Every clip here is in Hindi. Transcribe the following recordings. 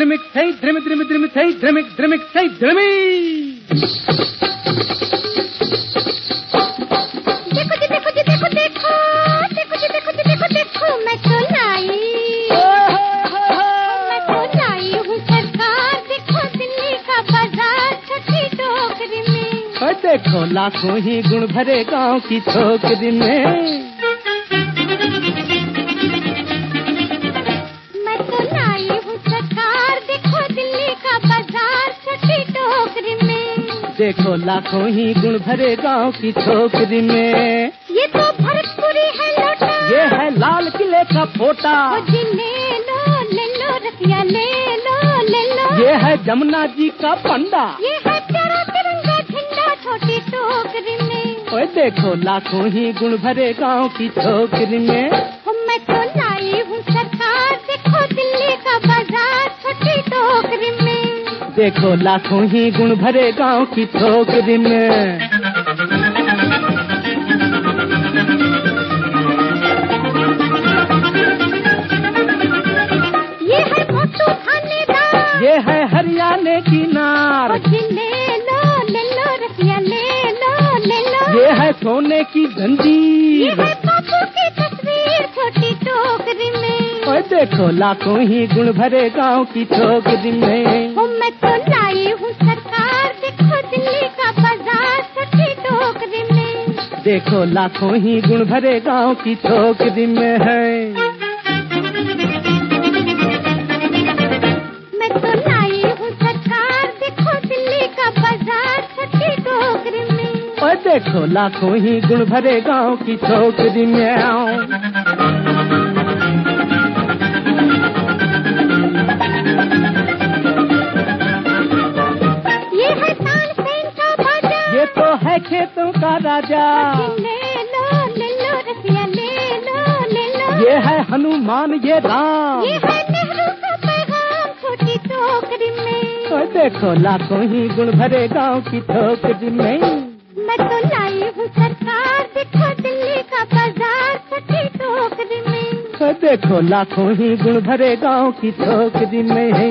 ध्रिमिक सही ध्रिमिक ध्रिमिक ध्रिमिक सही ध्रिमिक ध्रिमिक सही ध्रिमिक। देखो जी देखो जी देखो देखो देखो जी देखो जी देखो देखो मैं तो लाई हूँ सरकार। देखो दिल्ली का बाजार छोटी टोकरी में। देखो लाखों ही गुण भरे गांव की छोकरी में। मैं तो लाई हूँ सरकार। देखो दिल्ली का बाजार छोटी टोकरी में। देखो लाखों ही गुण भरे गांव की छोकरी में। ये तो भरतपुरी है लोटा, ये है लाल किले का फोटा। जी ले लो रसिया ले लो। ये है जमुना जी का पंडा। ये है प्यारा तिरंगा झंडा छोटी टोकरी में। ओए देखो लाखों ही गुण भरे गांव की छोकरी में। मैं तो लाई हूँ सरकार। देखो दिल्ली का बाजार छोटी टोकरी में। देखो लाखों ही गुण भरे गांव की छोकरी में। ये है भोटू थानेदार। ये है हरियाणा की नार। जी ले लो रसिया ले लो। ये है सोने की ये जंजीर। है बापू की तस्वीर छोटी टोकरी में। ओए देखो लाखों ही गुण भरे गांव की छोकरी में। मैं तो लाई हूँ सरकार। देखो दिल्ली का बाजार छोटी टोकरी में। देखो लाखों ही गुण भरे गांव की छोकरी में है। मैं तो लाई हूँ सरकार। देखो दिल्ली का बाजार छोटी टोकरी में। और देखो लाखों ही गुण भरे गांव की छोकरी में। ये है तानसेन का बाजा। ये तो है खेतों का राजा। ले लो रसिया ले लो। ये है हनुमान ये राम। ये है नेहरू का पैगाम छोटी टोकरी में। और देखो लाखों ही गुण भरे गांव की छोकरी में। मैं तो लाई हूँ सरकार। देखो दिल्ली का बाजार छोटी टोकरी में। और देखो लाखों ही गुण भरे गांव की छोकरी में है।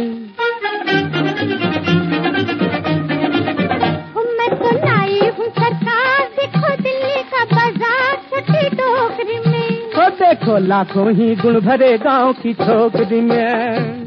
मैं तो लाई हूँ सरकार। देखो दिल्ली का बाजार छोटी टोकरी में। और देखो लाखों ही गुण भरे गांव की छोकरी में।